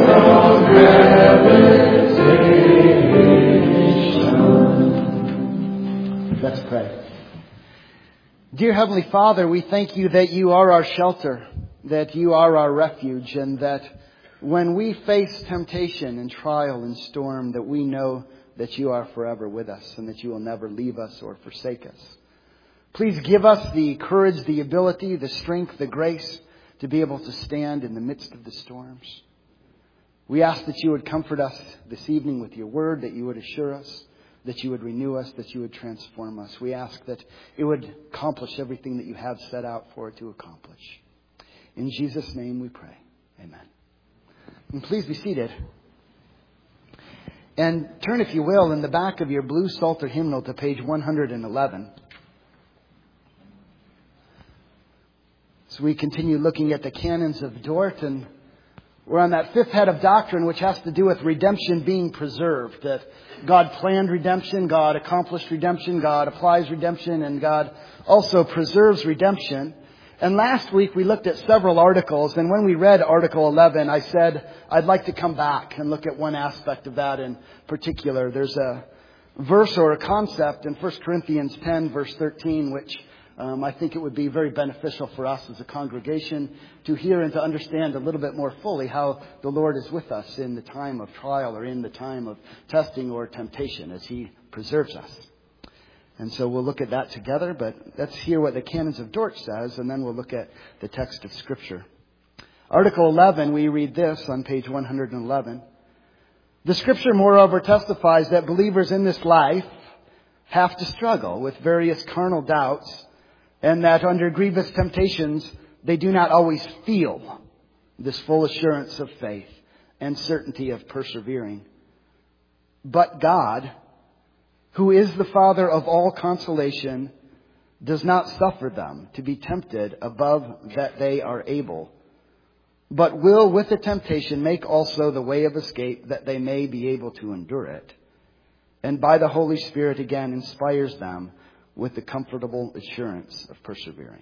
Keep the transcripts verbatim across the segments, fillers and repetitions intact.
Let's pray. Dear Heavenly Father, we thank you that you are our shelter, that you are our refuge, and that when we face temptation and trial and storm, that we know that you are forever with us and that you will never leave us or forsake us. Please give us the courage, the ability, the strength, the grace to be able to stand in the midst of the storms. We ask that you would comfort us this evening with your word, that you would assure us, that you would renew us, that you would transform us. We ask that it would accomplish everything that you have set out for it to accomplish. In Jesus' name we pray. Amen. And please be seated. And turn, if you will, in the back of your blue Psalter hymnal to page one hundred eleven. So we continue looking at the canons of Dort, and we're on that fifth head of doctrine, which has to do with redemption being preserved. That God planned redemption, God accomplished redemption, God applies redemption, and God also preserves redemption. And last week we looked at several articles, and when we read Article eleven, I said I'd like to come back and look at one aspect of that in particular. There's a verse or a concept in First Corinthians ten, verse thirteen, which Um, I think it would be very beneficial for us as a congregation to hear and to understand a little bit more fully how the Lord is with us in the time of trial or in the time of testing or temptation as He preserves us. And so we'll look at that together, but let's hear what the Canons of Dort says, and then we'll look at the text of Scripture. Article eleven, we read this on page one hundred eleven. The Scripture, moreover, testifies that believers in this life have to struggle with various carnal doubts, and that under grievous temptations, they do not always feel this full assurance of faith and certainty of persevering. But God, who is the Father of all consolation, does not suffer them to be tempted above that they are able, but will with the temptation make also the way of escape that they may be able to endure it. And by the Holy Spirit again inspires them with the comfortable assurance of persevering.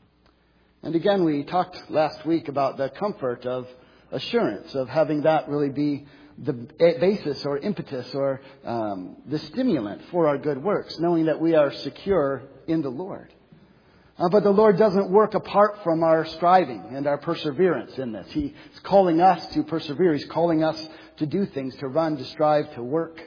And again, we talked last week about the comfort of assurance, of having that really be the basis or impetus or um, the stimulant for our good works, knowing that we are secure in the Lord. Uh, but the Lord doesn't work apart from our striving and our perseverance in this. He's calling us to persevere. He's calling us to do things, to run, to strive, to work.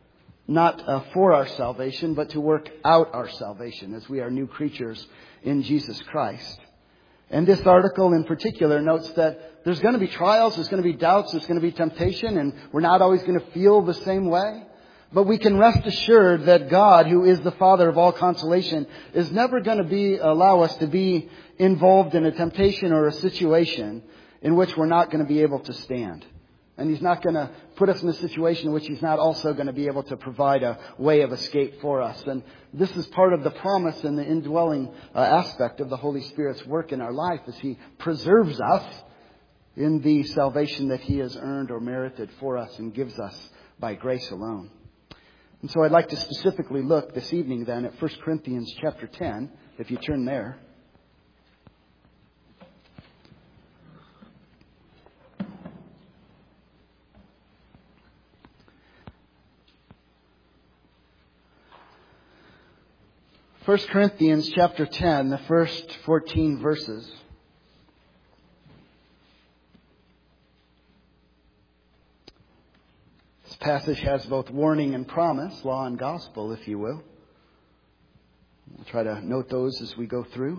Not uh, for our salvation, but to work out our salvation as we are new creatures in Jesus Christ. And this article in particular notes that there's going to be trials, there's going to be doubts, there's going to be temptation, and we're not always going to feel the same way. But we can rest assured that God, who is the Father of all consolation, is never going to be allow us to be involved in a temptation or a situation in which we're not going to be able to stand. And He's not going to put us in a situation in which He's not also going to be able to provide a way of escape for us. And this is part of the promise and the indwelling uh, aspect of the Holy Spirit's work in our life as He preserves us in the salvation that He has earned or merited for us and gives us by grace alone. And so I'd like to specifically look this evening then at First Corinthians chapter ten, if you turn there. First Corinthians chapter ten, the first fourteen verses. This passage has both warning and promise, law and gospel, if you will. We'll try to note those as we go through.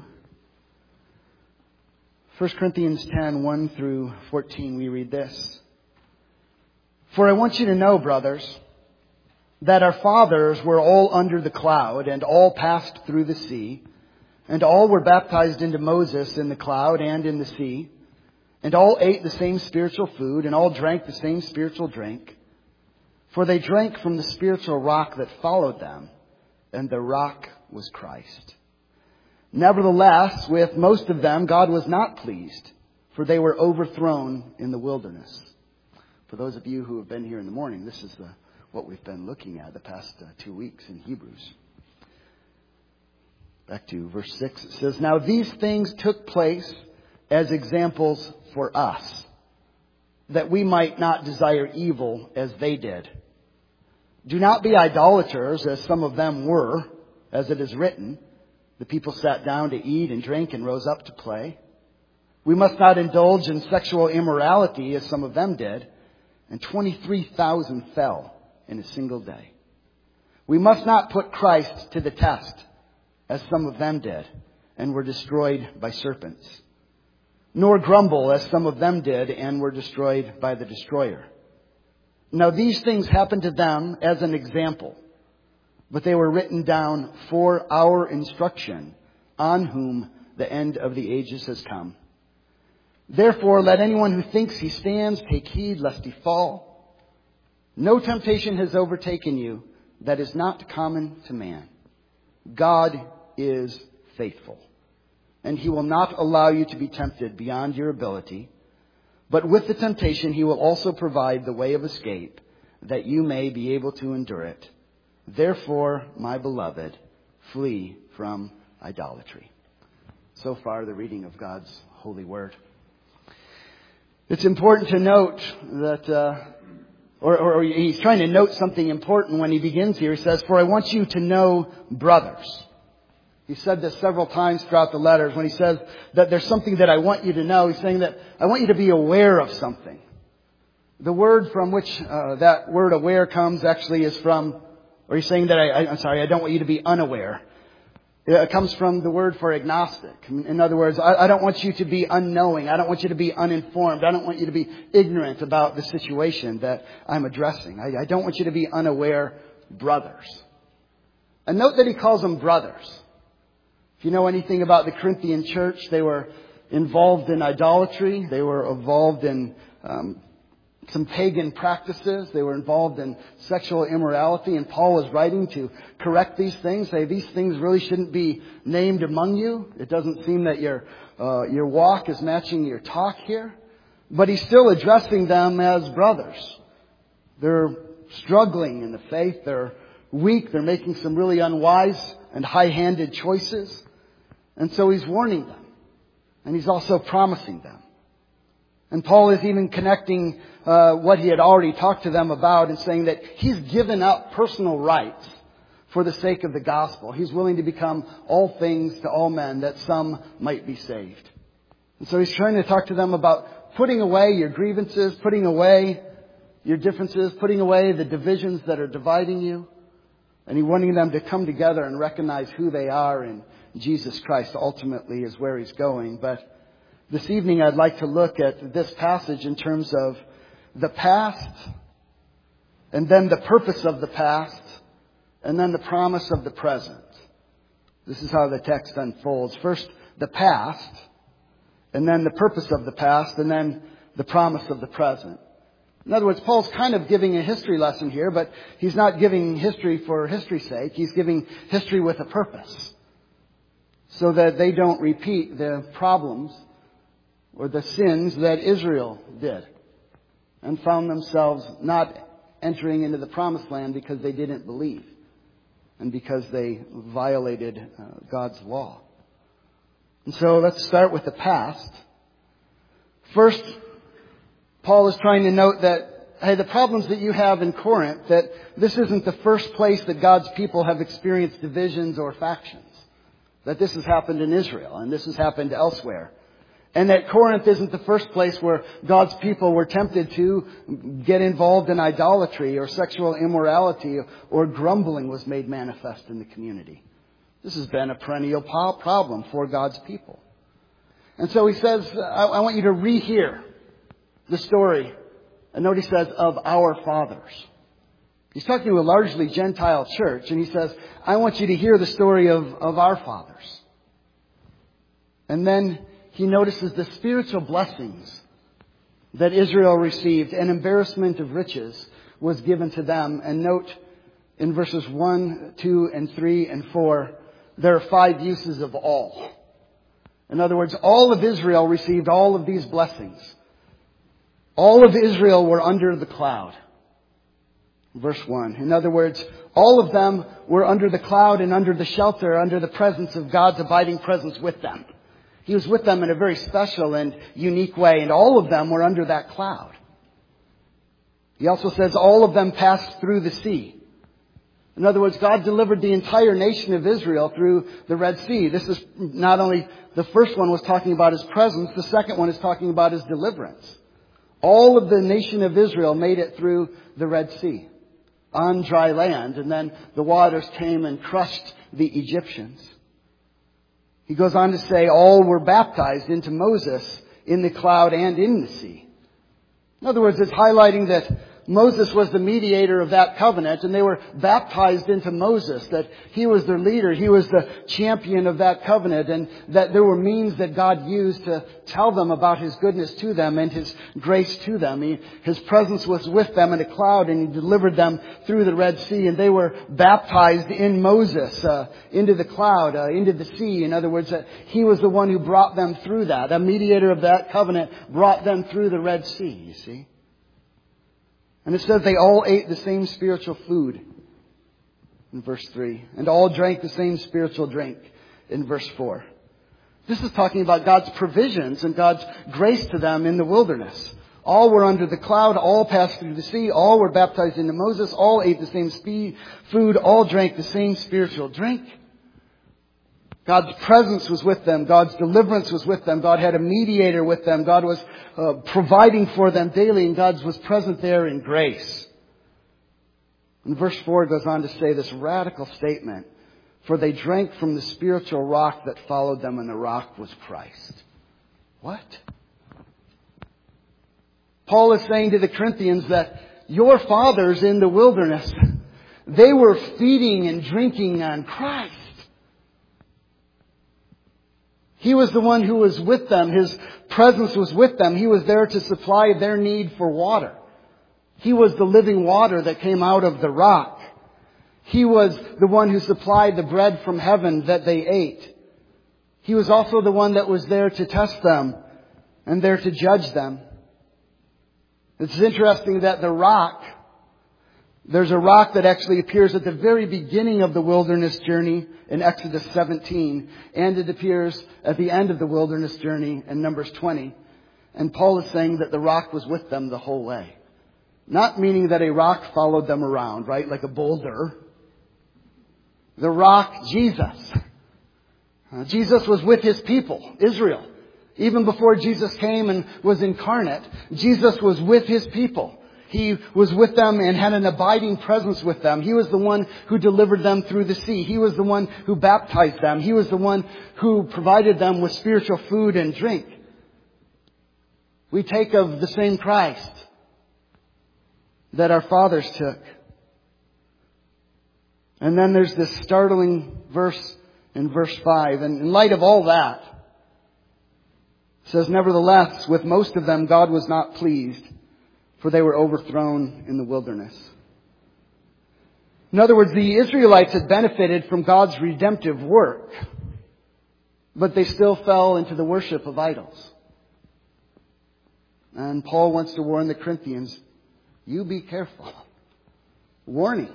First Corinthians ten, one through fourteen, we read this. For I want you to know, brothers, that our fathers were all under the cloud, and all passed through the sea, and all were baptized into Moses in the cloud and in the sea, and all ate the same spiritual food, and all drank the same spiritual drink. For they drank from the spiritual rock that followed them, and the rock was Christ. Nevertheless, with most of them God was not pleased, for they were overthrown in the wilderness. For those of you who have been here in the morning, this is the what we've been looking at the past uh, two weeks in Hebrews. Back to verse six, it says, Now these things took place as examples for us, that we might not desire evil as they did. Do not be idolaters, as some of them were, as it is written. The people sat down to eat and drink and rose up to play. We must not indulge in sexual immorality, as some of them did, and twenty-three thousand fell in a single day. We must not put Christ to the test, as some of them did, and were destroyed by serpents. Nor grumble, as some of them did, and were destroyed by the destroyer. Now these things happened to them as an example, but they were written down for our instruction, on whom the end of the ages has come. Therefore, let anyone who thinks he stands take heed lest he fall. No temptation has overtaken you that is not common to man. God is faithful, and He will not allow you to be tempted beyond your ability. But with the temptation, He will also provide the way of escape, that you may be able to endure it. Therefore, my beloved, flee from idolatry. So far, the reading of God's holy word. It's important to note that, uh, or, or, or he's trying to note something important when he begins here. He says, for I want you to know brothers. He said this several times throughout the letters. When he says that there's something that I want you to know, he's saying that I want you to be aware of something. The word from which uh, that word aware comes actually is from, or he's saying that I, I, I'm sorry, I don't want you to be unaware. It comes from the word for agnostic. In other words, I, I don't want you to be unknowing. I don't want you to be uninformed. I don't want you to be ignorant about the situation that I'm addressing. I, I don't want you to be unaware brothers. And note that he calls them brothers. If you know anything about the Corinthian church, they were involved in idolatry. They were involved in um, some pagan practices. They were involved in sexual immorality. And Paul was writing to correct these things. Say, these things really shouldn't be named among you. It doesn't seem that your uh, your walk is matching your talk here. But he's still addressing them as brothers. They're struggling in the faith. They're weak. They're making some really unwise and high-handed choices. And so he's warning them. And he's also promising them. And Paul is even connecting uh, what he had already talked to them about and saying that he's given up personal rights for the sake of the gospel. He's willing to become all things to all men that some might be saved. And so he's trying to talk to them about putting away your grievances, putting away your differences, putting away the divisions that are dividing you. And he's wanting them to come together and recognize who they are in Jesus Christ ultimately is where he's going. But this evening I'd like to look at this passage in terms of the past, and then the purpose of the past, and then the promise of the present. This is how the text unfolds. First, the past, and then the purpose of the past, and then the promise of the present. In other words, Paul's kind of giving a history lesson here, but he's not giving history for history's sake. He's giving history with a purpose, so that they don't repeat the problems or the sins that Israel did and found themselves not entering into the promised land because they didn't believe and because they violated uh, God's law. And so let's start with the past. First, Paul is trying to note that, hey, the problems that you have in Corinth, that this isn't the first place that God's people have experienced divisions or factions. That this has happened in Israel and this has happened elsewhere. And that Corinth isn't the first place where God's people were tempted to get involved in idolatry or sexual immorality or grumbling was made manifest in the community. This has been a perennial problem for God's people. And so he says, I, I want you to rehear the story. And note he says, of our fathers. He's talking to a largely Gentile church, and he says, I want you to hear the story of, of our fathers. And then he notices the spiritual blessings that Israel received. An embarrassment of riches was given to them. And note in verses one, two, and three, and four, there are five uses of all. In other words, all of Israel received all of these blessings. All of Israel were under the cloud. Verse one. In other words, all of them were under the cloud and under the shelter, under the presence of God's abiding presence with them. He was with them in a very special and unique way, and all of them were under that cloud. He also says all of them passed through the sea. In other words, God delivered the entire nation of Israel through the Red Sea. This is not only, the first one was talking about His presence, the second one is talking about His deliverance. All of the nation of Israel made it through the Red Sea on dry land, and then the waters came and crushed the Egyptians. He goes on to say all were baptized into Moses in the cloud and in the sea. In other words, it's highlighting that Moses was the mediator of that covenant, and they were baptized into Moses, that he was their leader, he was the champion of that covenant, and that there were means that God used to tell them about His goodness to them and His grace to them. He, His presence was with them in a cloud, and He delivered them through the Red Sea, and they were baptized in Moses, uh, into the cloud, uh, into the sea. In other words, that He was the one who brought them through that. A mediator of that covenant brought them through the Red Sea, you see. And it says they all ate the same spiritual food in verse three. And all drank the same spiritual drink in verse four. This is talking about God's provisions and God's grace to them in the wilderness. All were under the cloud, all passed through the sea, all were baptized into Moses, all ate the same spe- food, all drank the same spiritual drink. God's presence was with them. God's deliverance was with them. God had a mediator with them. God was uh, providing for them daily, and God was present there in grace. And verse four goes on to say this radical statement, for they drank from the spiritual rock that followed them, and the rock was Christ. What? Paul is saying to the Corinthians that your fathers in the wilderness, they were feeding and drinking on Christ. He was the one who was with them. His presence was with them. He was there to supply their need for water. He was the living water that came out of the rock. He was the one who supplied the bread from heaven that they ate. He was also the one that was there to test them and there to judge them. It's interesting that the rock, there's a rock that actually appears at the very beginning of the wilderness journey in Exodus seventeen, and it appears at the end of the wilderness journey in Numbers twenty. And Paul is saying that the rock was with them the whole way. Not meaning that a rock followed them around, right, like a boulder. The rock, Jesus. Uh, Jesus was with His people, Israel. Even before Jesus came and was incarnate, Jesus was with His people. He was with them and had an abiding presence with them. He was the one who delivered them through the sea. He was the one who baptized them. He was the one who provided them with spiritual food and drink. We take of the same Christ that our fathers took. And then there's this startling verse in verse five. And in light of all that, it says, nevertheless, with most of them God was not pleased, for they were overthrown in the wilderness. In other words, the Israelites had benefited from God's redemptive work, but they still fell into the worship of idols. And Paul wants to warn the Corinthians, you be careful. Warning.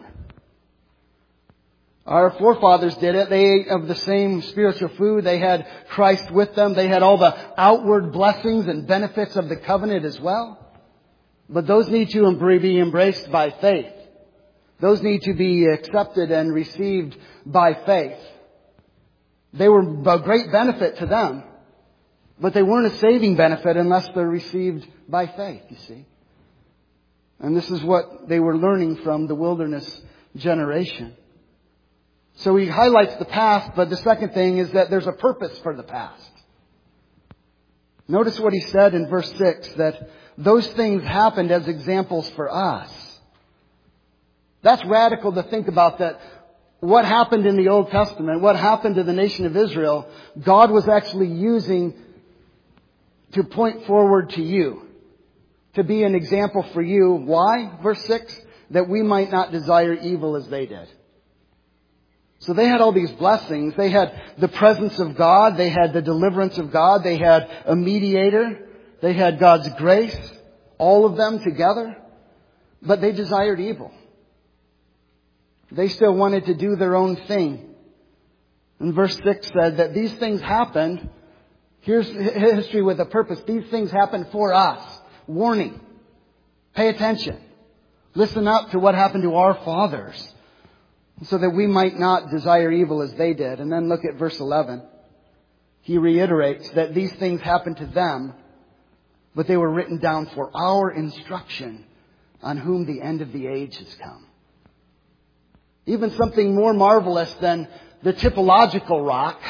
Our forefathers did it. They ate of the same spiritual food. They had Christ with them. They had all the outward blessings and benefits of the covenant as well. But those need to be embraced by faith. Those need to be accepted and received by faith. They were a great benefit to them, but they weren't a saving benefit unless they're received by faith, you see. And this is what they were learning from the wilderness generation. So he highlights the past, but the second thing is that there's a purpose for the past. Notice what he said in verse six, that those things happened as examples for us. That's radical to think about, that what happened in the Old Testament, what happened to the nation of Israel, God was actually using to point forward to you, to be an example for you. Why? Verse six, that we might not desire evil as they did. So they had all these blessings. They had the presence of God. They had the deliverance of God. They had a mediator. They had God's grace. All of them together. But they desired evil. They still wanted to do their own thing. And verse six said that these things happened. Here's history with a purpose. These things happened for us. Warning. Pay attention. Listen up to what happened to our fathers, so that we might not desire evil as they did. And then look at verse eleven. He reiterates that these things happened to them, but they were written down for our instruction, on whom the end of the age has come. Even something more marvelous than the typological rock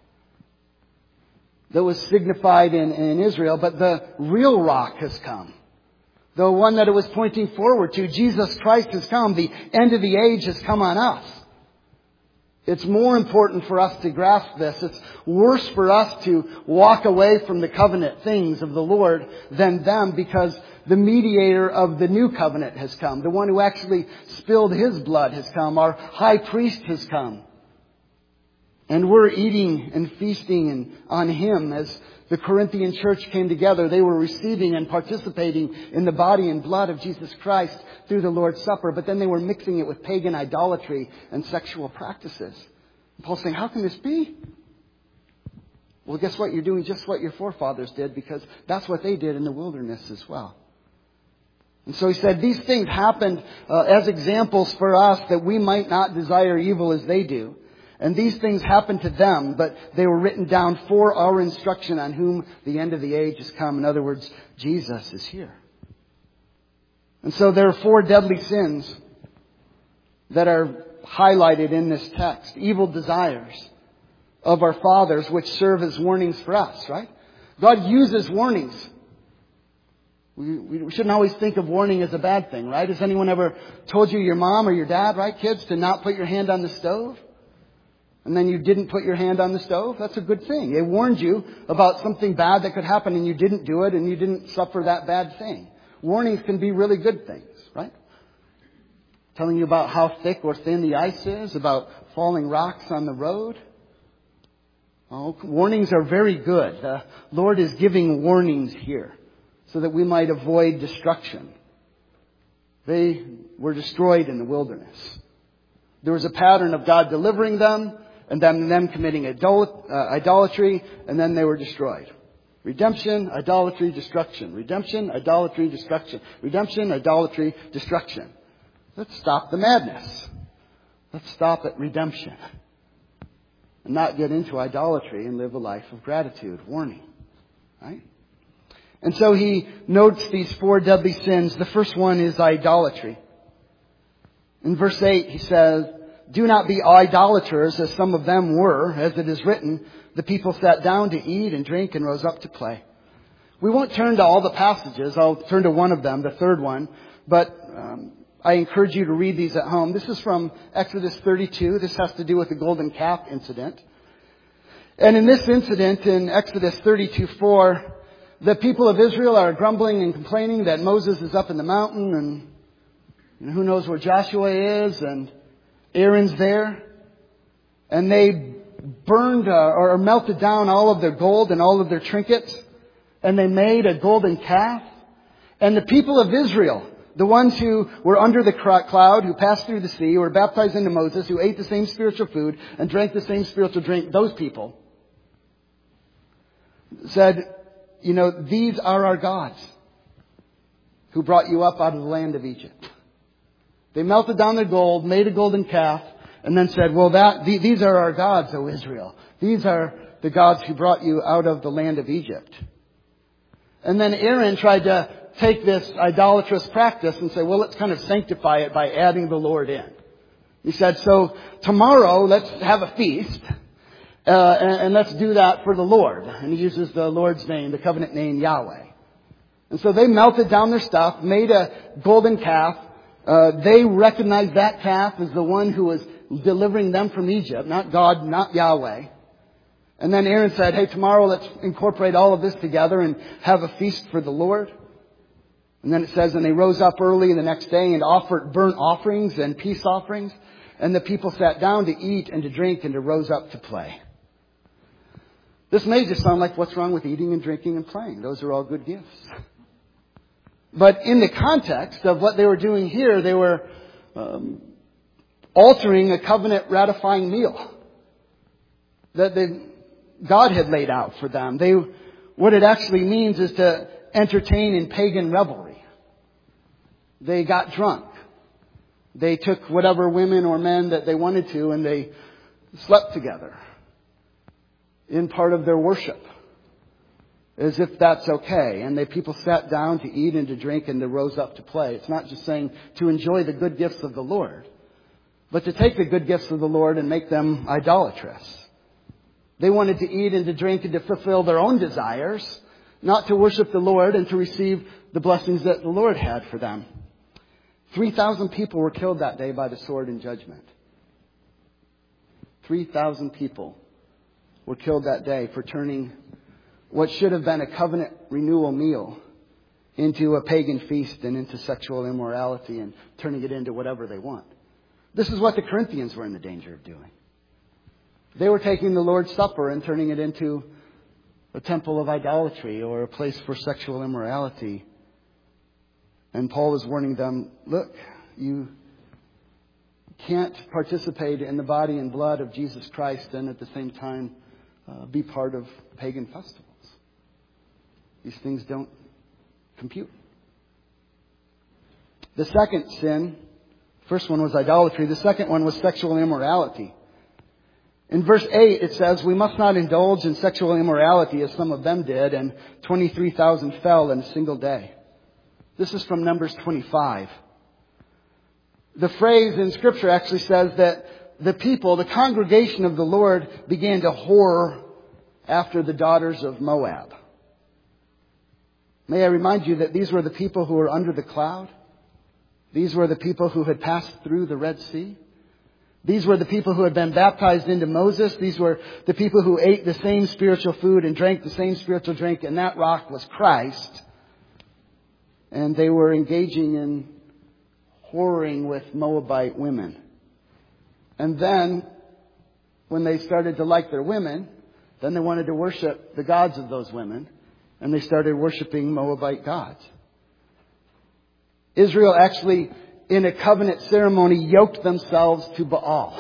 that was signified in, in Israel, but the real rock has come. The one that it was pointing forward to, Jesus Christ, has come. The end of the age has come on us. It's more important for us to grasp this. It's worse for us to walk away from the covenant things of the Lord than them, because the mediator of the new covenant has come. The one who actually spilled His blood has come. Our high priest has come. And we're eating and feasting on Him. As the Corinthian church came together, they were receiving and participating in the body and blood of Jesus Christ through the Lord's Supper. But then they were mixing it with pagan idolatry and sexual practices. And Paul's saying, how can this be? Well, guess what? You're doing just what your forefathers did, because that's what they did in the wilderness as well. And so he said, these things happened uh, as examples for us, that we might not desire evil as they do. And these things happened to them, but they were written down for our instruction, on whom the end of the age has come. In other words, Jesus is here. And so there are four deadly sins that are highlighted in this text. Evil desires of our fathers, which serve as warnings for us, right? God uses warnings. We, we shouldn't always think of warning as a bad thing, right? Has anyone ever told you, your mom or your dad, right, kids, to not put your hand on the stove? And then you didn't put your hand on the stove? That's a good thing. They warned you about something bad that could happen, and you didn't do it, and you didn't suffer that bad thing. Warnings can be really good things, right? Telling you about how thick or thin the ice is, about falling rocks on the road. Oh, warnings are very good. The Lord is giving warnings here so that we might avoid destruction. They were destroyed in the wilderness. There was a pattern of God delivering them, and then them committing idol- uh, idolatry, and then they were destroyed. Redemption, idolatry, destruction. Redemption, idolatry, destruction. Redemption, idolatry, destruction. Let's stop the madness. Let's stop at redemption. And not get into idolatry and live a life of gratitude. Warning. Right? And so he notes these four deadly sins. The first one is idolatry. In verse eight, he says, do not be idolaters, as some of them were, as it is written, the people sat down to eat and drink and rose up to play. We won't turn to all the passages. I'll turn to one of them, the third one. But um, I encourage you to read these at home. This is from Exodus thirty-two. This has to do with the golden calf incident. And in this incident, in Exodus thirty-two four, the people of Israel are grumbling and complaining that Moses is up in the mountain, and And who knows where Joshua is, and Aaron's there. And they burned uh, or melted down all of their gold and all of their trinkets. And they made a golden calf. And the people of Israel, the ones who were under the cloud, who passed through the sea, who were baptized into Moses, who ate the same spiritual food and drank the same spiritual drink, those people said, you know, these are our gods who brought you up out of the land of Egypt. They melted down their gold, made a golden calf, and then said, well, that these are our gods, O Israel. These are the gods who brought you out of the land of Egypt. And then Aaron tried to take this idolatrous practice and say, well, let's kind of sanctify it by adding the Lord in. He said, so tomorrow let's have a feast, uh, and, and let's do that for the Lord. And he uses the Lord's name, the covenant name, Yahweh. And so they melted down their stuff, made a golden calf. Uh, they recognized that calf as the one who was delivering them from Egypt, not God, not Yahweh. And then Aaron said, hey, tomorrow let's incorporate all of this together and have a feast for the Lord. And then it says, and they rose up early the next day and offered burnt offerings and peace offerings. And the people sat down to eat and to drink and to rose up to play. This may just sound like what's wrong with eating and drinking and playing. Those are all good gifts. But in the context of what they were doing here, they were um, altering a covenant ratifying meal that they, God had laid out for them. They, what it actually means is to entertain in pagan revelry. They got drunk. They took whatever women or men that they wanted to, and they slept together in part of their worship, as if that's okay. And they people sat down to eat and to drink, and they rose up to play. It's not just saying to enjoy the good gifts of the Lord, but to take the good gifts of the Lord and make them idolatrous. They wanted to eat and to drink and to fulfill their own desires, not to worship the Lord and to receive the blessings that the Lord had for them. three thousand people were killed that day by the sword in judgment. three thousand people were killed that day for turning what should have been a covenant renewal meal into a pagan feast and into sexual immorality and turning it into whatever they want. This is what the Corinthians were in the danger of doing. They were taking the Lord's Supper and turning it into a temple of idolatry or a place for sexual immorality. And Paul is warning them, look, you can't participate in the body and blood of Jesus Christ and at the same time uh, be part of pagan festivals. These things don't compute. The second sin, first one was idolatry. The second one was sexual immorality. In verse eight, it says, we must not indulge in sexual immorality as some of them did, and twenty-three thousand fell in a single day. This is from Numbers twenty-five. The phrase in Scripture actually says that the people, the congregation of the Lord, began to whore after the daughters of Moab. May I remind you that these were the people who were under the cloud. These were the people who had passed through the Red Sea. These were the people who had been baptized into Moses. These were the people who ate the same spiritual food and drank the same spiritual drink, and that rock was Christ. And they were engaging in whoring with Moabite women. And then, when they started to like their women, then they wanted to worship the gods of those women, and they started worshiping Moabite gods. Israel actually, in a covenant ceremony, yoked themselves to Baal,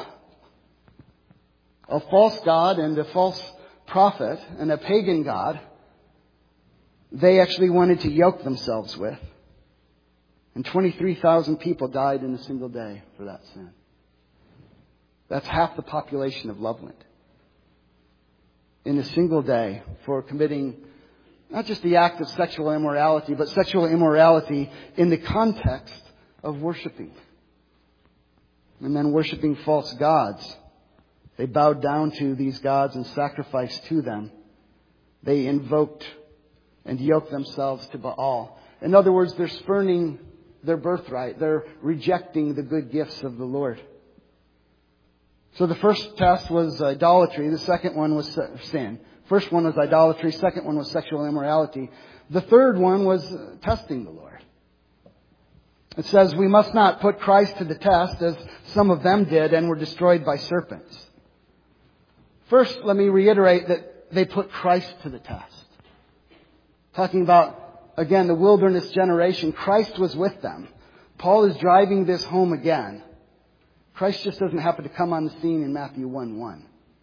a false god and a false prophet and a pagan god. They actually wanted to yoke themselves with. And twenty-three thousand people died in a single day for that sin. That's half the population of Loveland. In a single day for committing not just the act of sexual immorality, but sexual immorality in the context of worshiping. And then worshiping false gods. They bowed down to these gods and sacrificed to them. They invoked and yoked themselves to Baal. In other words, they're spurning their birthright. They're rejecting the good gifts of the Lord. So the first test was idolatry. The second one was sin. First one was idolatry. Second one was sexual immorality. The third one was testing the Lord. It says we must not put Christ to the test as some of them did and were destroyed by serpents. First, let me reiterate that they put Christ to the test. Talking about, again, the wilderness generation. Christ was with them. Paul is driving this home again. Christ just doesn't happen to come on the scene in Matthew one one.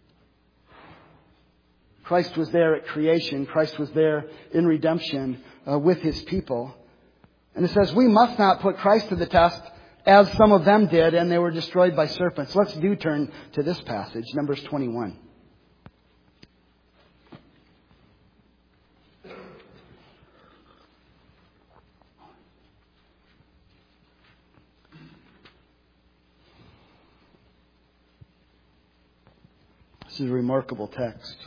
Christ was there at creation. Christ was there in redemption uh, with His people. And it says we must not put Christ to the test as some of them did, and they were destroyed by serpents. Let's do turn to this passage, Numbers twenty-one. This is a remarkable text.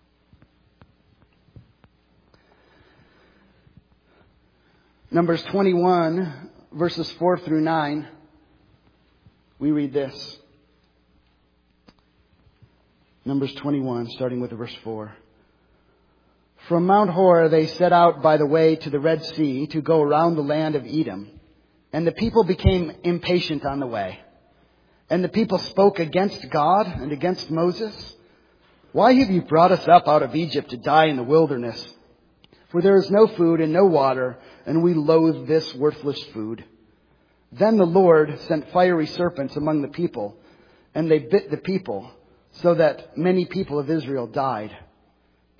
Numbers twenty-one, verses four through nine, we read this. Numbers twenty-one, starting with verse four. From Mount Hor they set out by the way to the Red Sea to go around the land of Edom. And the people became impatient on the way. And the people spoke against God and against Moses. Why have you brought us up out of Egypt to die in the wilderness? For there is no food and no water, and we loathe this worthless food. Then the Lord sent fiery serpents among the people, and they bit the people, so that many people of Israel died.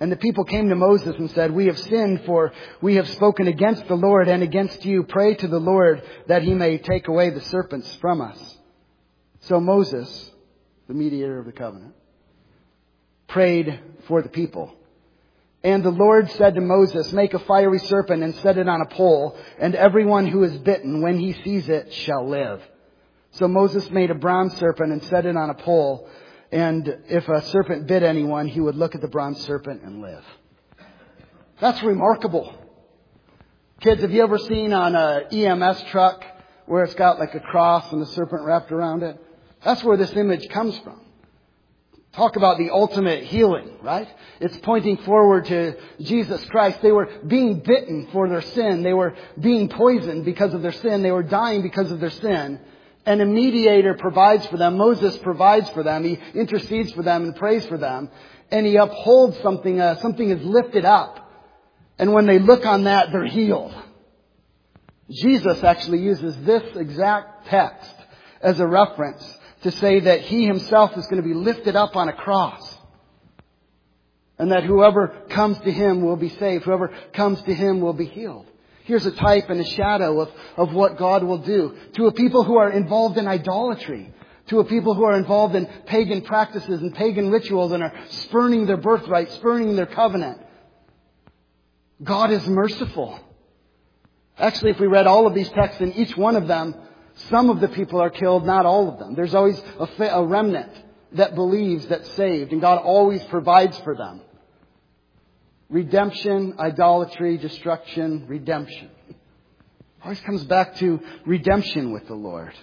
And the people came to Moses and said, "We have sinned, for we have spoken against the Lord and against you. Pray to the Lord that he may take away the serpents from us." So Moses, the mediator of the covenant, prayed for the people. And the Lord said to Moses, "Make a fiery serpent and set it on a pole, and everyone who is bitten, when he sees it, shall live." So Moses made a bronze serpent and set it on a pole. And if a serpent bit anyone, he would look at the bronze serpent and live. That's remarkable. Kids, have you ever seen on a E M S truck where it's got like a cross and a serpent wrapped around it? That's where this image comes from. Talk about the ultimate healing, right? It's pointing forward to Jesus Christ. They were being bitten for their sin. They were being poisoned because of their sin. They were dying because of their sin. And a mediator provides for them. Moses provides for them. He intercedes for them and prays for them. And he upholds something. Uh, something is lifted up. And when they look on that, they're healed. Jesus actually uses this exact text as a reference to say that he himself is going to be lifted up on a cross. And that whoever comes to him will be saved. Whoever comes to him will be healed. Here's a type and a shadow of, of what God will do to a people who are involved in idolatry, to a people who are involved in pagan practices and pagan rituals and are spurning their birthright, spurning their covenant. God is merciful. Actually, if we read all of these texts, in each one of them, some of the people are killed, not all of them. There's always a, a remnant that believes, that's saved, and God always provides for them. Redemption, idolatry, destruction, redemption. Always comes back to redemption with the Lord.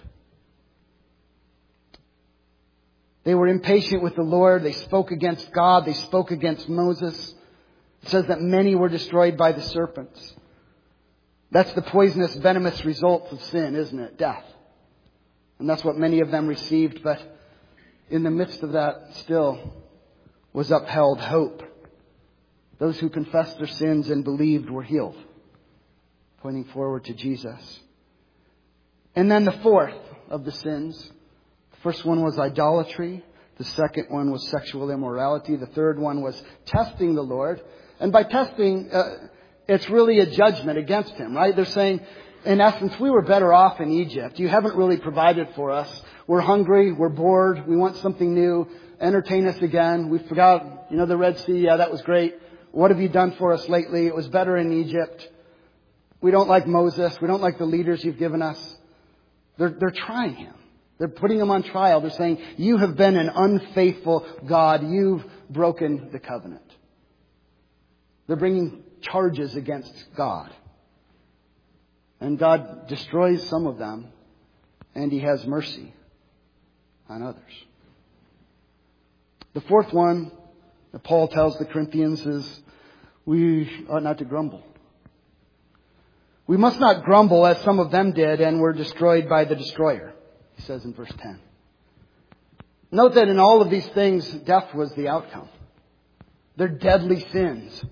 They were impatient with the Lord. They spoke against God. They spoke against Moses. It says that many were destroyed by the serpents. That's the poisonous, venomous result of sin, isn't it? Death. And that's what many of them received. But in the midst of that still was upheld hope. Those who confessed their sins and believed were healed. Pointing forward to Jesus. And then the fourth of the sins. The first one was idolatry. The second one was sexual immorality. The third one was testing the Lord. And by testing, uh, it's really a judgment against him, right? They're saying, in essence, we were better off in Egypt. You haven't really provided for us. We're hungry. We're bored. We want something new. Entertain us again. We forgot, you know, the Red Sea. Yeah, that was great. What have you done for us lately? It was better in Egypt. We don't like Moses. We don't like the leaders you've given us. They're, they're trying him. They're putting him on trial. They're saying, you have been an unfaithful God. You've broken the covenant. They're bringing charges against God. And God destroys some of them. And he has mercy on others. The fourth one that Paul tells the Corinthians is we ought not to grumble. We must not grumble as some of them did and were destroyed by the destroyer, he says in verse ten. Note that in all of these things, death was the outcome. They're deadly sins.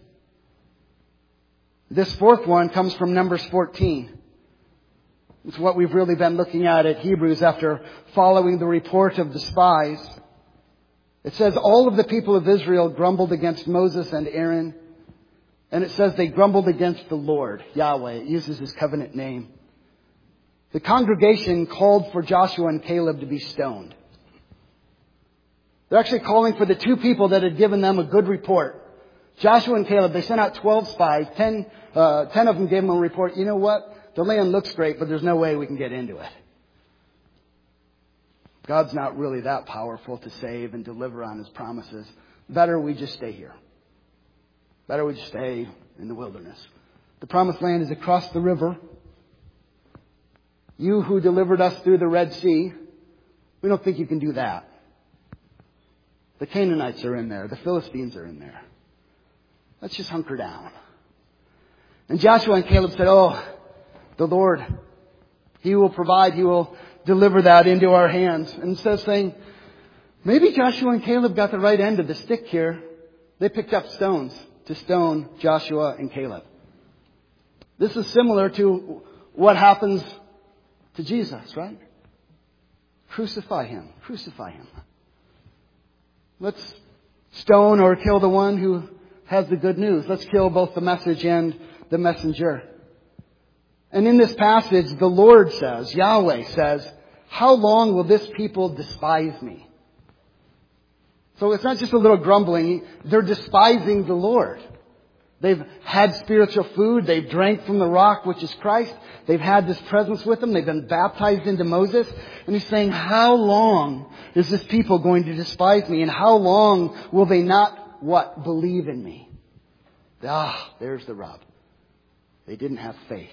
This fourth one comes from Numbers fourteen. It's what we've really been looking at at Hebrews after following the report of the spies. It says all of the people of Israel grumbled against Moses and Aaron. And it says they grumbled against the Lord, Yahweh. It uses his covenant name. The congregation called for Joshua and Caleb to be stoned. They're actually calling for the two people that had given them a good report. Joshua and Caleb, they sent out twelve spies. Ten, uh, ten of them gave them a report. You know what? The land looks great, but there's no way we can get into it. God's not really that powerful to save and deliver on his promises. Better we just stay here. Better we just stay in the wilderness. The promised land is across the river. You who delivered us through the Red Sea, we don't think you can do that. The Canaanites are in there. The Philistines are in there. Let's just hunker down. And Joshua and Caleb said, oh, the Lord, he will provide, he will deliver that into our hands. And instead of saying, maybe Joshua and Caleb got the right end of the stick here, they picked up stones to stone Joshua and Caleb. This is similar to what happens to Jesus, right? Crucify him. Crucify him. Let's stone or kill the one who has the good news. Let's kill both the message and the messenger. And in this passage, the Lord says, Yahweh says, how long will this people despise me? So it's not just a little grumbling. They're despising the Lord. They've had spiritual food. They've drank from the rock, which is Christ. They've had this presence with them. They've been baptized into Moses. And he's saying, how long is this people going to despise me? And how long will they not, what, believe in me? Ah, there's the rub. They didn't have faith.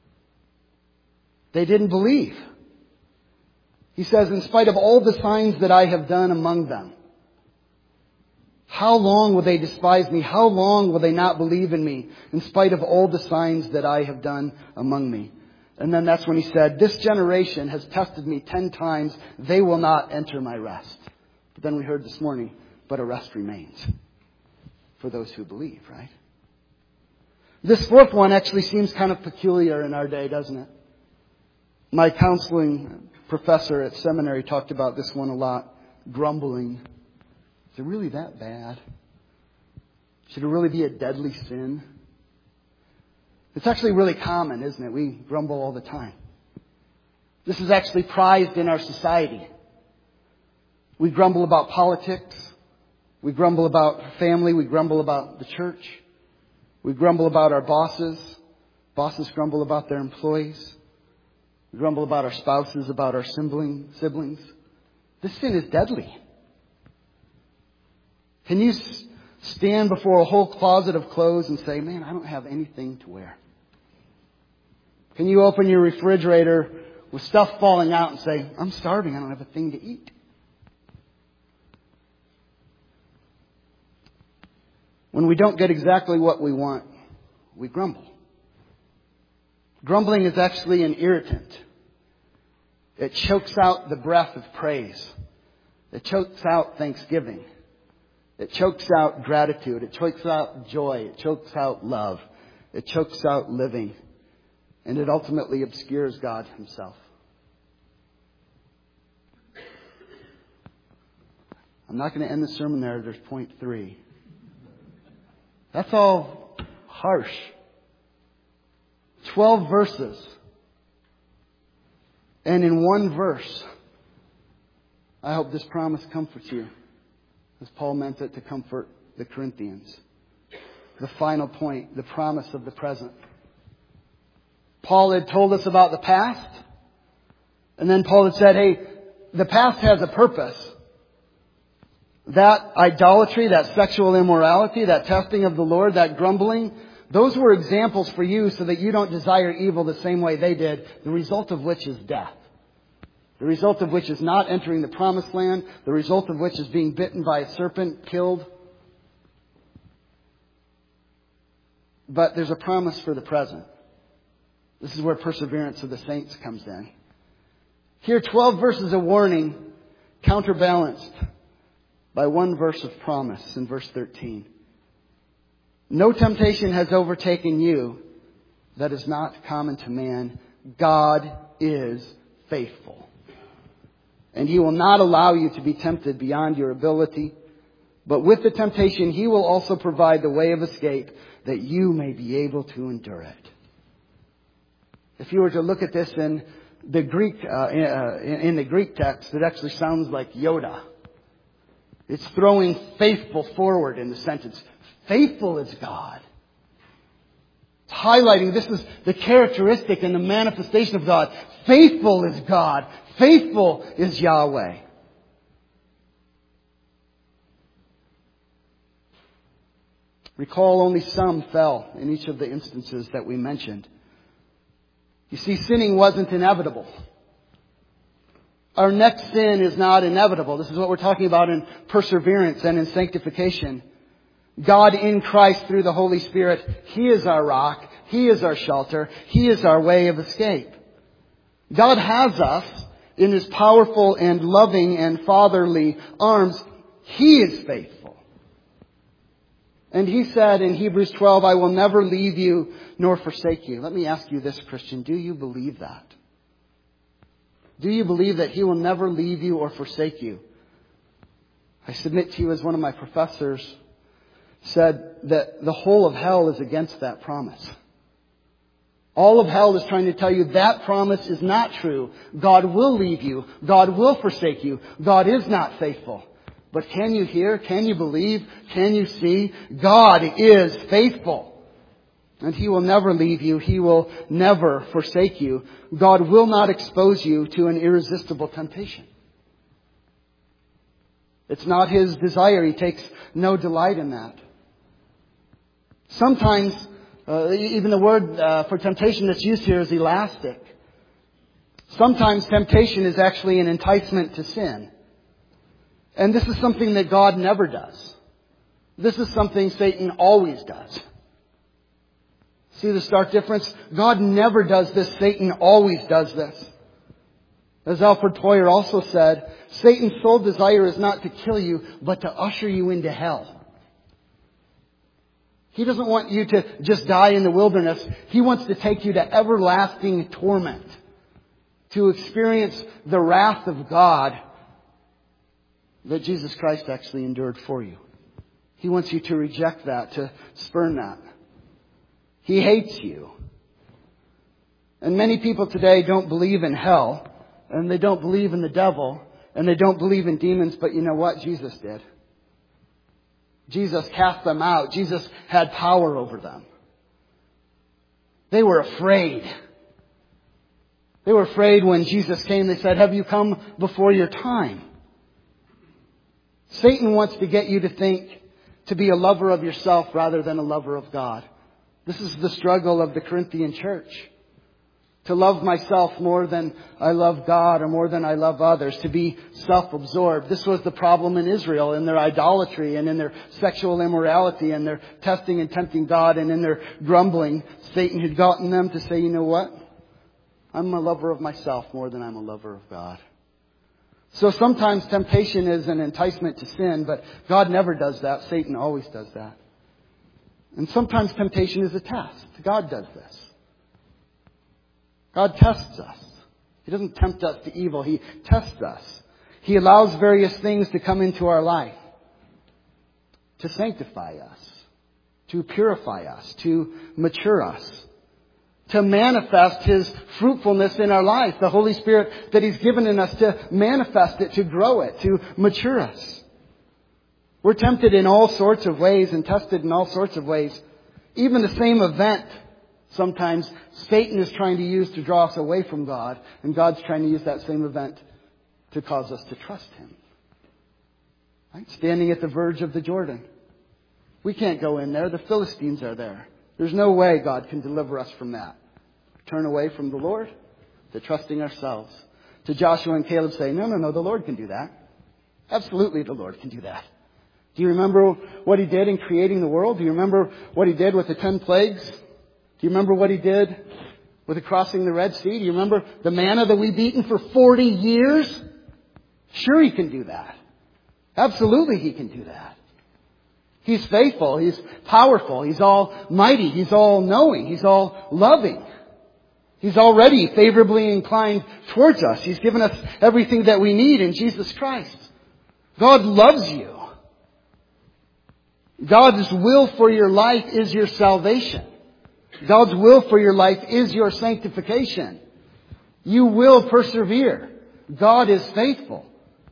They didn't believe. He says, in spite of all the signs that I have done among them, how long will they despise me? How long will they not believe in me in spite of all the signs that I have done among me? And then that's when he said, this generation has tested me ten times. They will not enter my rest. But then we heard this morning, but a rest remains for those who believe, right? This fourth one actually seems kind of peculiar in our day, doesn't it? My counseling professor at seminary talked about this one a lot. Grumbling. Is it really that bad? Should it really be a deadly sin? It's actually really common, isn't it? We grumble all the time. This is actually prized in our society. We grumble about politics. We grumble about family. We grumble about the church. We grumble about our bosses. Bosses grumble about their employees. We grumble about our spouses, about our sibling, siblings. This sin is deadly. Can you stand before a whole closet of clothes and say, man, I don't have anything to wear? Can you open your refrigerator with stuff falling out and say, I'm starving, I don't have a thing to eat? When we don't get exactly what we want, we grumble. Grumbling is actually an irritant. It chokes out the breath of praise. It chokes out thanksgiving. It chokes out gratitude. It chokes out joy. It chokes out love. It chokes out living. And it ultimately obscures God Himself. I'm not going to end the sermon there. There's point three. That's all harsh. Twelve verses. And in one verse, I hope this promise comforts you, as Paul meant it to comfort the Corinthians. The final point, the promise of the present. Paul had told us about the past. And then Paul had said, hey, the past has a purpose. That idolatry, that sexual immorality, that testing of the Lord, that grumbling, those were examples for you so that you don't desire evil the same way they did, the result of which is death. The result of which is not entering the promised land. The result of which is being bitten by a serpent, killed. But there's a promise for the present. This is where perseverance of the saints comes in. Here, twelve verses of warning, counterbalanced by one verse of promise in verse thirteen. No temptation has overtaken you that is not common to man. God is faithful. And He will not allow you to be tempted beyond your ability. But with the temptation, He will also provide the way of escape that you may be able to endure it. If you were to look at this in the Greek, uh, in the Greek text, it actually sounds like Yoda. It's throwing faithful forward in the sentence. Faithful is God. It's highlighting this is the characteristic and the manifestation of God. Faithful is God. Faithful is Yahweh. Recall only some fell in each of the instances that we mentioned. You see, sinning wasn't inevitable. Our next sin is not inevitable. This is what we're talking about in perseverance and in sanctification. God in Christ through the Holy Spirit, He is our rock. He is our shelter. He is our way of escape. God has us in His powerful and loving and fatherly arms. He is faithful. And He said in Hebrews twelve, I will never leave you nor forsake you. Let me ask you this, Christian. Do you believe that? Do you believe that He will never leave you or forsake you? I submit to you as one of my professors said that the whole of hell is against that promise. All of hell is trying to tell you that promise is not true. God will leave you. God will forsake you. God is not faithful. But can you hear? Can you believe? Can you see? God is faithful. And He will never leave you. He will never forsake you. God will not expose you to an irresistible temptation. It's not His desire. He takes no delight in that. Sometimes, uh, even the word uh, for temptation that's used here is elastic. Sometimes temptation is actually an enticement to sin. And this is something that God never does. This is something Satan always does. See the stark difference? God never does this. Satan always does this. As Alfred Toyer also said, Satan's sole desire is not to kill you, but to usher you into hell. He doesn't want you to just die in the wilderness. He wants to take you to everlasting torment, to experience the wrath of God that Jesus Christ actually endured for you. He wants you to reject that, to spurn that. He hates you. And many people today don't believe in hell, and they don't believe in the devil, and they don't believe in demons, but you know what? Jesus did. Jesus cast them out. Jesus had power over them. They were afraid. They were afraid when Jesus came. They said, "Have you come before your time?" Satan wants to get you to think, to be a lover of yourself rather than a lover of God. This is the struggle of the Corinthian church. To love myself more than I love God or more than I love others. To be self-absorbed. This was the problem in Israel in their idolatry and in their sexual immorality and their testing and tempting God and in their grumbling. Satan had gotten them to say, you know what? I'm a lover of myself more than I'm a lover of God. So sometimes temptation is an enticement to sin, but God never does that. Satan always does that. And sometimes temptation is a test. God does this. God tests us. He doesn't tempt us to evil. He tests us. He allows various things to come into our life to sanctify us, to purify us, to mature us, to manifest His fruitfulness in our life. The Holy Spirit that He's given in us to manifest it, to grow it, to mature us. We're tempted in all sorts of ways and tested in all sorts of ways. Even the same event, sometimes Satan is trying to use to draw us away from God, and God's trying to use that same event to cause us to trust Him. Right? Standing at the verge of the Jordan. We can't go in there. The Philistines are there. There's no way God can deliver us from that. Turn away from the Lord to trusting ourselves. To Joshua and Caleb say, no, no, no, the Lord can do that. Absolutely, the Lord can do that. Do you remember what He did in creating the world? Do you remember what He did with the ten plagues? Do you remember what He did with the crossing the Red Sea? Do you remember the manna that we've eaten for forty years? Sure, He can do that. Absolutely, He can do that. He's faithful. He's powerful. He's almighty. He's all-knowing. He's all-loving. He's already favorably inclined towards us. He's given us everything that we need in Jesus Christ. God loves you. God's will for your life is your salvation. God's will for your life is your sanctification. You will persevere. God is faithful.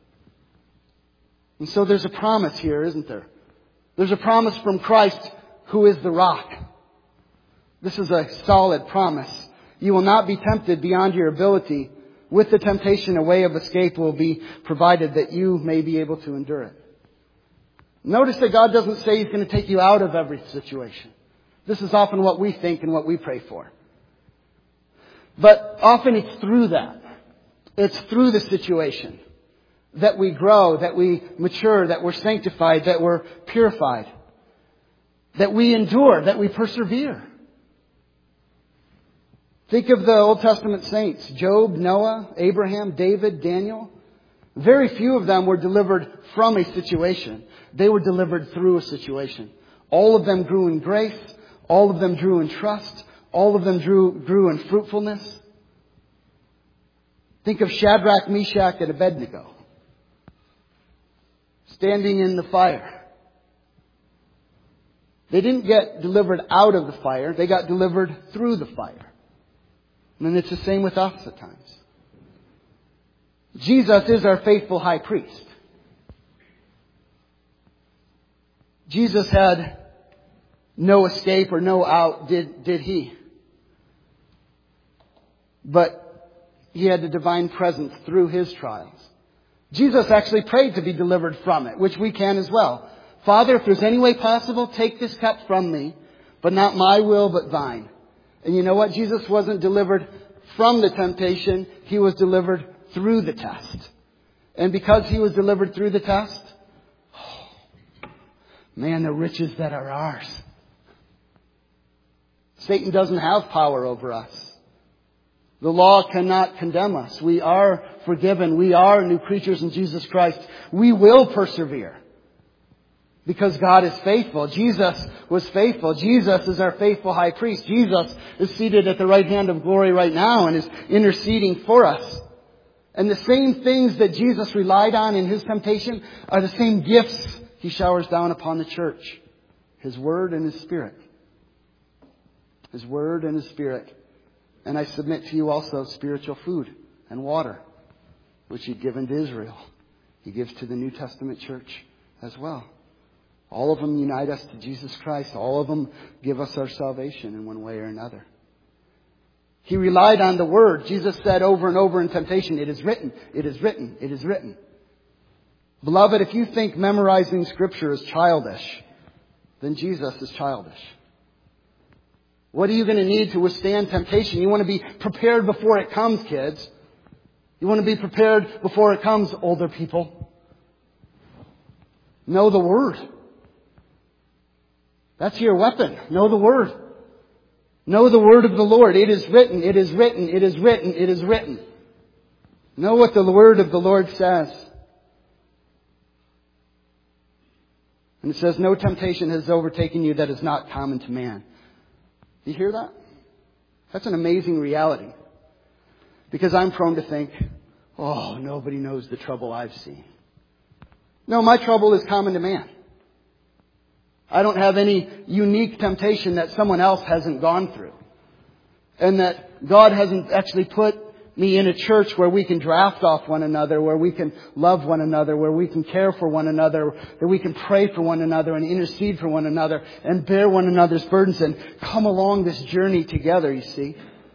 And so there's a promise here, isn't there? There's a promise from Christ, who is the rock. This is a solid promise. You will not be tempted beyond your ability. With the temptation, a way of escape will be provided that you may be able to endure it. Notice that God doesn't say He's going to take you out of every situation. This is often what we think and what we pray for. But often it's through that. It's through the situation that we grow, that we mature, that we're sanctified, that we're purified, that we endure, that we persevere. Think of the Old Testament saints, Job, Noah, Abraham, David, Daniel. Very few of them were delivered from a situation. They were delivered through a situation. All of them grew in grace. All of them grew in trust. All of them grew, grew in fruitfulness. Think of Shadrach, Meshach, and Abednego. Standing in the fire. They didn't get delivered out of the fire. They got delivered through the fire. And it's the same with us at times. Jesus is our faithful high priest. Jesus had no escape or no out, did, did he? But he had the divine presence through his trials. Jesus actually prayed to be delivered from it, which we can as well. Father, if there's any way possible, take this cup from me, but not my will, but thine. And you know what? Jesus wasn't delivered from the temptation. He was delivered through the test. And because he was delivered through the test, oh, man, the riches that are ours. Satan doesn't have power over us. The law cannot condemn us. We are forgiven. We are new creatures in Jesus Christ. We will persevere because God is faithful. Jesus was faithful. Jesus is our faithful high priest. Jesus is seated at the right hand of glory right now and is interceding for us. And the same things that Jesus relied on in his temptation are the same gifts he showers down upon the church. His word and his spirit. His word and his spirit. And I submit to you also spiritual food and water, which he'd given to Israel. He gives to the New Testament church as well. All of them unite us to Jesus Christ. All of them give us our salvation in one way or another. He relied on the Word. Jesus said over and over in temptation, it is written, it is written, it is written. Beloved, if you think memorizing Scripture is childish, then Jesus is childish. What are you going to need to withstand temptation? You want to be prepared before it comes, kids. You want to be prepared before it comes, older people. Know the Word. That's your weapon. Know the Word. Know the Word of the Lord. It is written, it is written, it is written, it is written. Know what the Word of the Lord says. And it says, no temptation has overtaken you that is not common to man. Do you hear that? That's an amazing reality. Because I'm prone to think, oh, nobody knows the trouble I've seen. No, my trouble is common to man. I don't have any unique temptation that someone else hasn't gone through. And that God hasn't actually put me in a church where we can draft off one another, where we can love one another, where we can care for one another, that we can pray for one another and intercede for one another and bear one another's burdens and come along this journey together, you see.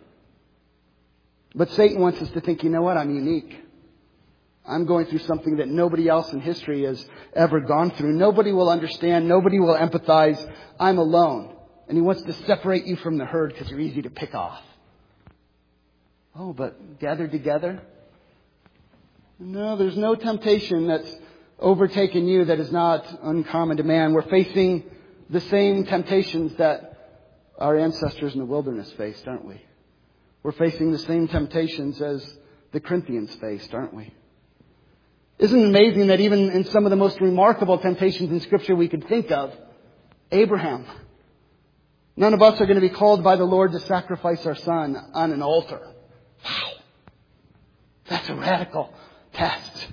But Satan wants us to think, you know what, I'm unique. I'm going through something that nobody else in history has ever gone through. Nobody will understand. Nobody will empathize. I'm alone. And he wants to separate you from the herd because you're easy to pick off. Oh, but gathered together? No, there's no temptation that's overtaken you that is not uncommon to man. We're facing the same temptations that our ancestors in the wilderness faced, aren't we? We're facing the same temptations as the Corinthians faced, aren't we? Isn't it amazing that even in some of the most remarkable temptations in Scripture we could think of, Abraham, none of us are going to be called by the Lord to sacrifice our son on an altar. Wow. That's a radical test.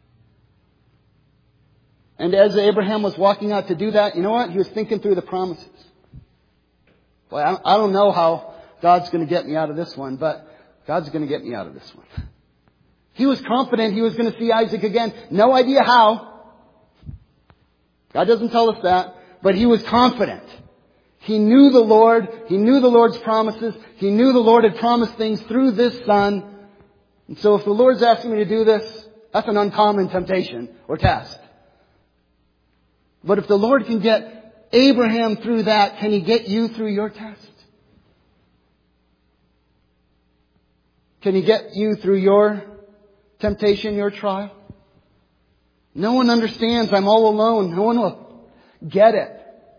And as Abraham was walking out to do that, you know what? He was thinking through the promises. Well, I don't know how God's going to get me out of this one, but God's going to get me out of this one. He was confident he was going to see Isaac again. No idea how. God doesn't tell us that, but he was confident. He knew the Lord. He knew the Lord's promises. He knew the Lord had promised things through this son. And so if the Lord's asking me to do this, that's an uncommon temptation or test. But if the Lord can get Abraham through that, can he get you through your test? Can he get you through your temptation, your trial? No one understands. I'm all alone. No one will get it.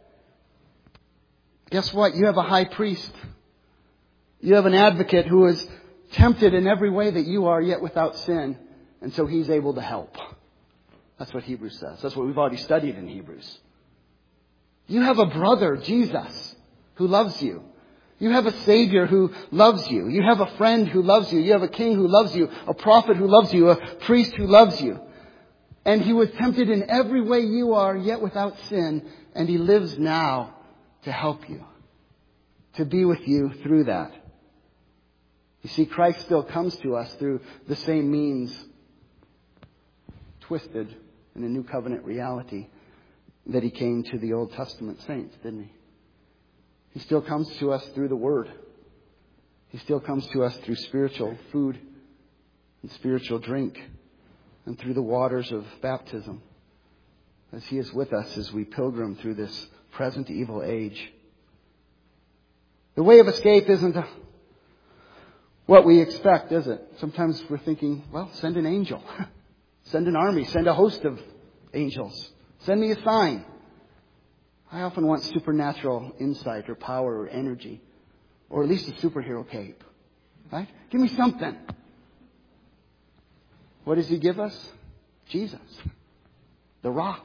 Guess what? You have a high priest. You have an advocate who is tempted in every way that you are, yet without sin. And so he's able to help. That's what Hebrews says. That's what we've already studied in Hebrews. You have a brother, Jesus, who loves you. You have a Savior who loves you. You have a friend who loves you. You have a king who loves you. A prophet who loves you. A priest who loves you. And he was tempted in every way you are, yet without sin. And he lives now to help you, to be with you through that. You see, Christ still comes to us through the same means, twisted in a new covenant reality, that he came to the Old Testament saints, didn't he? He still comes to us through the Word. He still comes to us through spiritual food and spiritual drink and through the waters of baptism, as he is with us as we pilgrim through this present evil age. The way of escape isn't what we expect, is it? Sometimes we're thinking, well, send an angel. Send an army. Send a host of angels. Send me a sign. I often want supernatural insight or power or energy. Or at least a superhero cape. Right? Give me something. What does he give us? Jesus. The rock.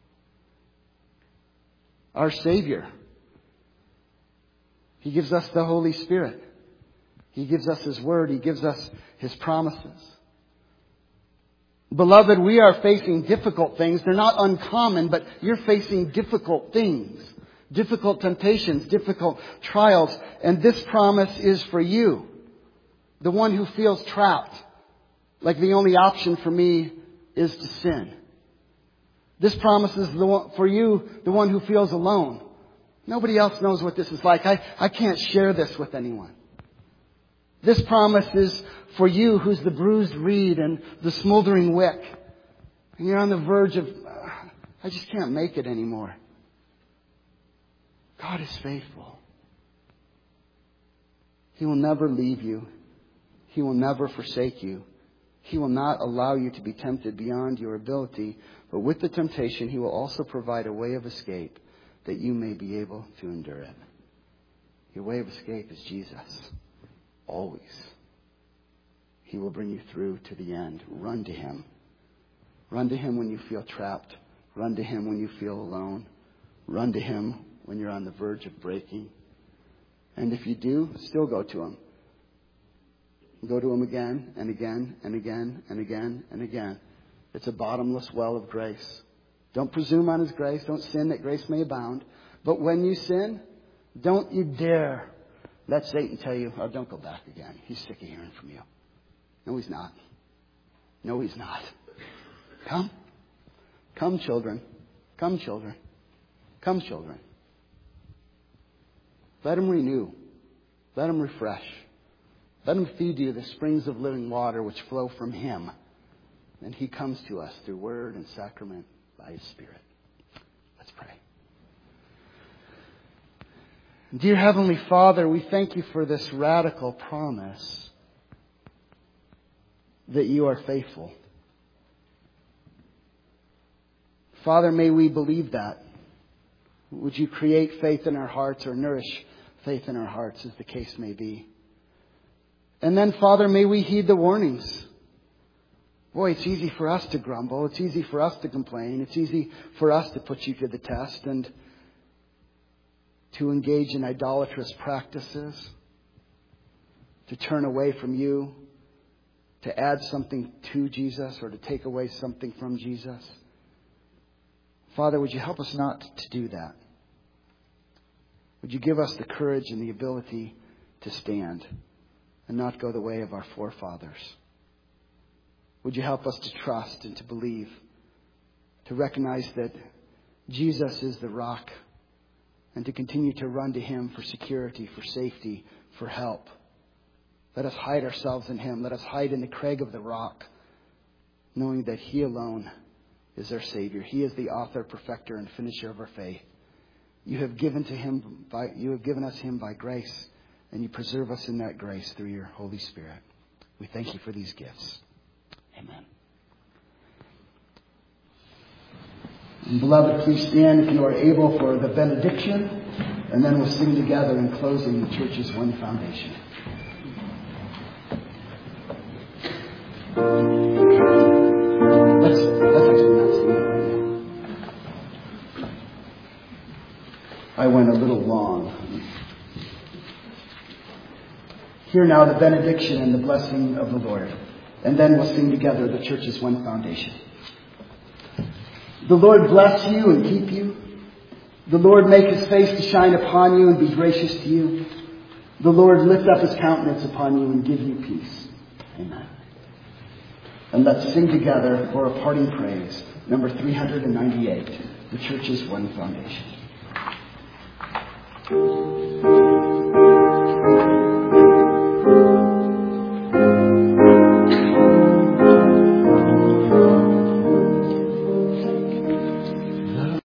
Our Savior. He gives us the Holy Spirit. He gives us His Word. He gives us His promises. Beloved, we are facing difficult things. They're not uncommon, but you're facing difficult things. Difficult temptations, difficult trials. And this promise is for you. The one who feels trapped. Like the only option for me is to sin. This promise is the one, for you, the one who feels alone. Nobody else knows what this is like. I, I can't share this with anyone. This promise is for you who's the bruised reed and the smoldering wick. And you're on the verge of, uh, I just can't make it anymore. God is faithful. He will never leave you. He will never forsake you. He will not allow you to be tempted beyond your ability. But with the temptation, He will also provide a way of escape that you may be able to endure it. Your way of escape is Jesus. Always. He will bring you through to the end. Run to Him. Run to Him when you feel trapped. Run to Him when you feel alone. Run to Him when you're on the verge of breaking. And if you do, still go to Him. Go to Him again and again and again and again and again. It's a bottomless well of grace. Don't presume on His grace. Don't sin that grace may abound. But when you sin, don't you dare let Satan tell you, oh, don't go back again. He's sick of hearing from you. No, he's not. No, he's not. Come. Come, children. Come, children. Come, children. Let Him renew. Let Him refresh. Let Him feed you the springs of living water which flow from Him. And He comes to us through word and sacrament by His Spirit. Let's pray. Dear Heavenly Father, we thank You for this radical promise that You are faithful. Father, may we believe that. Would You create faith in our hearts or nourish faith in our hearts, as the case may be. And then, Father, may we heed the warnings. Boy, it's easy for us to grumble. It's easy for us to complain. It's easy for us to put You to the test and to engage in idolatrous practices, to turn away from You, to add something to Jesus or to take away something from Jesus. Father, would You help us not to do that? Would You give us the courage and the ability to stand and not go the way of our forefathers? Would You help us to trust and to believe, to recognize that Jesus is the rock, and to continue to run to Him for security, for safety, for help. Let us hide ourselves in Him. Let us hide in the crag of the rock, knowing that He alone is our Savior. He is the author, perfecter, and finisher of our faith. You have given to Him by, you have given us Him by grace, and You preserve us in that grace through Your Holy Spirit. We thank You for these gifts. Amen. And beloved, please stand if you are able for the benediction, and then we'll sing together in closing the church's one foundation. Let's, let's actually not sing that right now. I went a little long. Hear now the benediction and the blessing of the Lord, and then we'll sing together the church's one foundation. The Lord bless you and keep you. The Lord make his face to shine upon you and be gracious to you. The Lord lift up his countenance upon you and give you peace. Amen. And let's sing together for a parting praise, number three hundred ninety-eight, the church's one foundation.